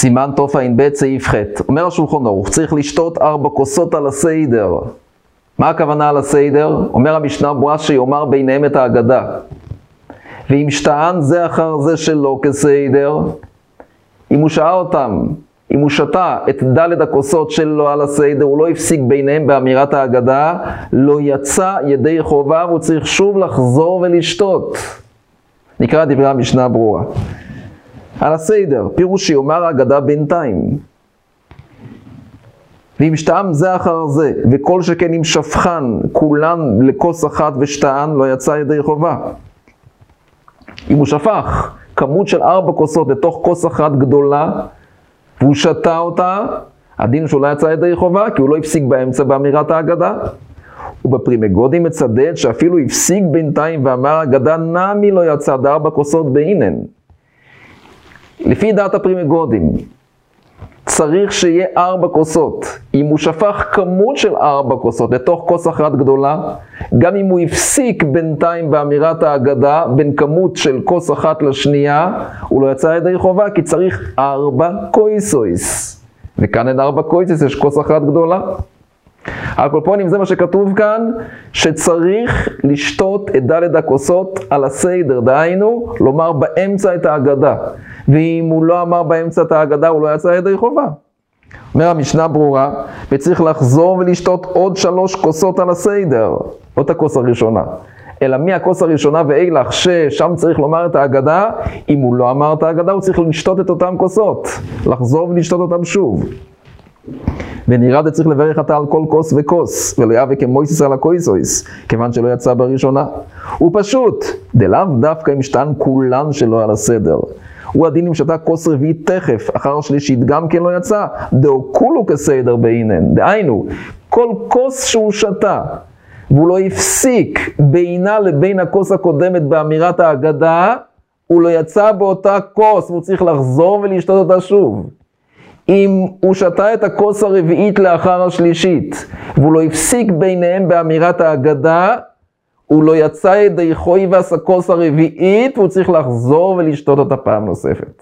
סימן תע"ב סעיף ח'. אומר השולחן ערוך, צריך לשתות 4 כוסות על הסדר. מה הכוונה על הסדר? אומר המשנה ברורה שיאמר ביניהם את ההגדה. ואם שטען זה אחר זה שלא כסדר, אם הוא שעה אותם, אם הוא שתה את ד' הכוסות שלו על הסדר, הוא לא הפסיק ביניהם באמירת ההגדה, לא יצא ידי חובה, והוא צריך שוב לחזור ולשתות. נקרא דברי המשנה ברורה. על הסדר, פירוש שיאמר ההגדה בינתיים. ואם שטעם זה אחר זה, וכל שכן אם שפחן כולן לכוס אחת ושטען, לא יצא ידי חובה. אם הוא שפך כמות של 4 כוסות לתוך כוס אחת גדולה, והוא שתה אותה, הדין שהוא לא יצא ידי חובה, כי הוא לא הפסיק באמצע באמירת ההגדה. ובפרימגודים מצדד שאפילו הפסיק בינתיים ואמר ההגדה נמי לא יצא 4 כוסות באינן. לפי דעת הפרימגודים, צריך שיהיה 4 כוסות. אם הוא שפך כמות של 4 כוסות לתוך כוס אחת גדולה, גם אם הוא הפסיק בינתיים באמירת ההגדה, בין כמות של כוס אחת לשנייה, הוא לא יצא ידי חובה, כי צריך 4 קויסויס. וכאן אין 4 קויסויס, יש כוס אחת גדולה. הקולפונים זה מה שכתוב כאן, שצריך לשתות את ד' הכוסות על הסדר, דהיינו, לומר באמצע את ההגדה. ואם הוא לא אמר באמצע את ההגדה, הוא לא יצא ידי חובה. אומר המשנה ברורה, וצריך לחזור ולשתות עוד 3 כוסות על הסדר, לא את הכוס הראשונה. אלא מהכוס הראשונה ואילך, ששם צריך לומר את ההגדה, אם הוא לא אמר את ההגדה, הוא צריך לשתות את אותם כוסות, לחזור ולשתות אותם שוב. ונראה צריך לברך אתה על כל כוס וכוס, ולא יהווה כמויסיס על הקויסויס, כיוון שלא יצא בראשונה. הוא פשוט, דלאו דווקא אם שטען כולן שלו על הסדר. הוא הדין אם שתה כוס רביעית תכף, אחר שלישית גם כן לא יצא, דאו כולו כסדר בעינן. דהיינו, כל כוס שהוא שתה, והוא לא הפסיק בינה לבין הכוס הקודמת באמירת ההגדה, הוא לא יצא באותה כוס, והוא צריך לחזור ולשתות אותה שוב. אם הוא שתה את הכוס הרביעית לאחר השלישית, והוא לא הפסיק ביניהם באמירת ההגדה, הוא לא יצא ידי חויבס הכוס הרביעית, והוא צריך לחזור ולשתות אותה פעם נוספת.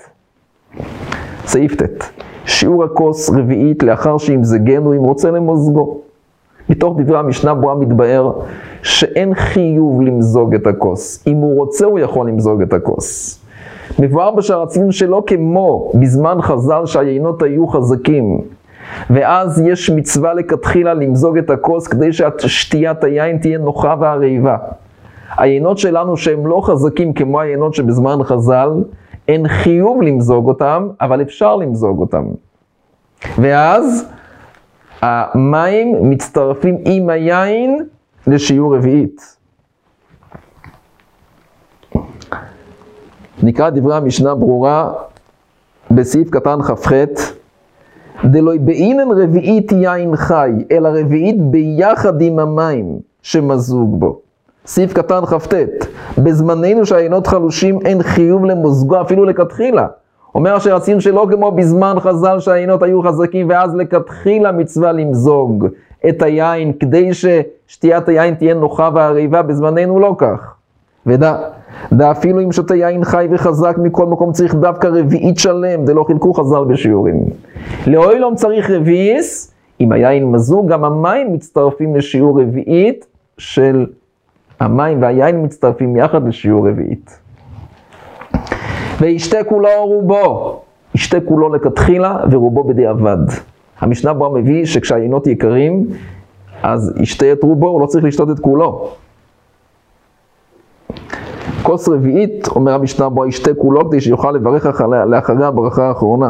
סעיף ט'. שיעור הכוס רביעית לאחר שימזגנו אם רוצה למוזגו. מתוך דברי המשנה ברורה מתבאר שאין חיוב למזוג את הכוס. אם הוא רוצה הוא יכול למזוג את הכוס. מבואר בשרצים שלא כמו בזמן חז"ל שהיינות היו חזקים, ואז יש מצווה לכתחילה למזוג את הכוס כדי ששתיית היין תהיה נוחה והרעיבה. היינות שלנו שהם לא חזקים כמו היינות שבזמן חז"ל, אין חיוב למזוג אותם, אבל אפשר למזוג אותם. ואז המים מצטרפים עם היין לשיעור רביעית. נקרא דברי המשנה ברורה בסעיף קטן כ"ח, דלוי באינן רביעית יין חי, אלא רביעית ביחד עם המים שמזוג בו. סעיף קטן כ"ט, בזמננו שהיינות חלושים אין חיוב למוזגו אפילו לכתחילה. אומר שרצים שלא כמו בזמן חז"ל שהיינות היו חזקים, ואז לכתחילה מצווה למזוג את היין כדי ששתיית היין תהיה נוחה והרעיבה, בזמננו לא כך. ודע אפילו אם שותה יין חי וחזק מכל מקום צריך דווקא רביעית שלם, דלא חילקו חז"ל בשיעורים. לאוילום צריך רביעיס, אם היין מזוג גם המים מצטרפים לשיעור רביעית של המים והיין מצטרפים יחד לשיעור רביעית. וישתה כולו רובו, ישתה כולו לכתחילה ורובו בדיעבד. המשנה ברורה מביא שכשהיינות יקרים, אז ישתה את רובו, הוא לא צריך לשתות את כולו. כוס רביעית, אומר המשנה ברורה, ישתה כולו כדי שיוכל לברך לאחרי הברכה האחרונה.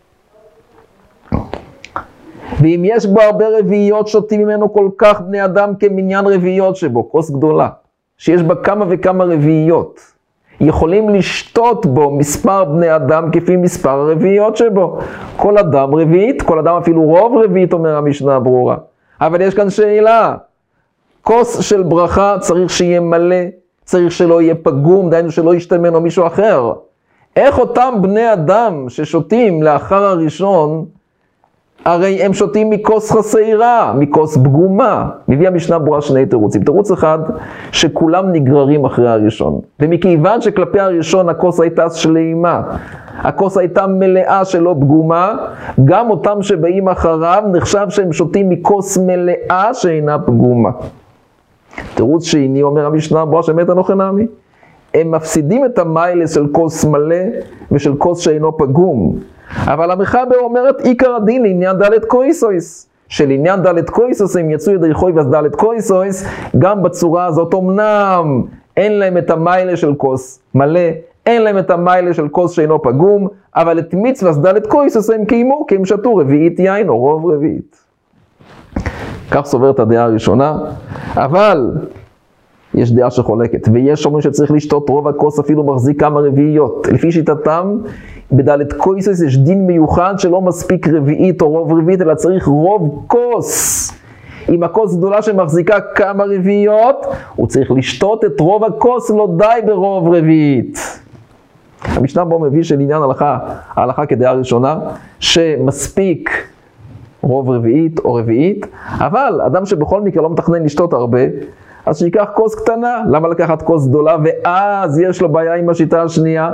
ואם יש בו הרבה רביעיות, שותים ממנו כל כך בני אדם כמניין רביעיות שבו, כוס גדולה, שיש בה כמה וכמה רביעיות. יכולים לשתות בו מספר בני אדם כפי מספר הרביעיות שבו. כל אדם רביעית, כל אדם אפילו רוב רביעית, אומר המשנה הברורה. אבל יש כאן שאלה. כוס של ברכה צריך שיהיה מלא, צריך שלא יהיה פגום, דיינו שלא ישתה ממנו מישהו אחר. איך אותם בני אדם ששותים לאחר הראשון, הרי הם שותים מכוס חסרה, מכוס פגומה. מביא המשנה ברורה 2 תירוצים. תירוץ אחד, שכולם נגררים אחרי הראשון. ומכיוון שכלפי הראשון הכוס הייתה שלמה, הכוס הייתה מלאה שלא פגומה, גם אותם שבאים אחריו נחשב שהם שותים מכוס מלאה שאינה פגומה. תירוץ שני, אומר המשנה ברורה שמת אנוכי נמי. הם מפסידים את המיילס של כוס מלא ושל כוס שאינו פגום. אבל המחבר אומרת עיקר הדין לעניין ד' קויסויס. שלעניין ד' קויסויס הם יצאו ידי חויב אז ד' קויסויס, גם בצורה הזאת אמנם אין להם את המיילס של כוס מלא, אין להם את המיילס של כוס שאינו פגום, אבל את מצווה ד' קויסויס הם קיימו, כי הם שתו רביעית יין או רוב רביעית. כך סוברת הדעה הראשונה, אבל יש דעה שחולקת, ויש אומרים שצריך לשתות רוב הכוס אפילו מחזיק כמה רביעיות. לפי שיטתם, בד' קויסויס יש דין מיוחד שלא מספיק רביעית או רוב רביעית, אלא צריך רוב כוס. אם הכוס גדולה שמחזיקה כמה רביעיות, הוא צריך לשתות את רוב הכוס, לא די ברוב רביעית. המשנה בו מביא של עניין ההלכה כדעה ראשונה, שמספיק רוב רביעית או רביעית, אבל אדם שבכל מקרה לא מתכנן לשתות הרבה, אז שיקח כוס קטנה. למה לקחת כוס גדולה ואז יש לו בעיה עם השיטה השנייה?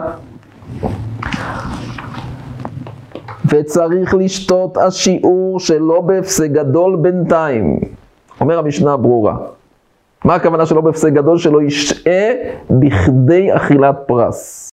וצריך לשתות השיעור שלא בהפסק גדול בינתיים. אומר המשנה ברורה. מה הכוונה שלא בהפסק גדול? שלא ישעה בכדי אכילת פרס.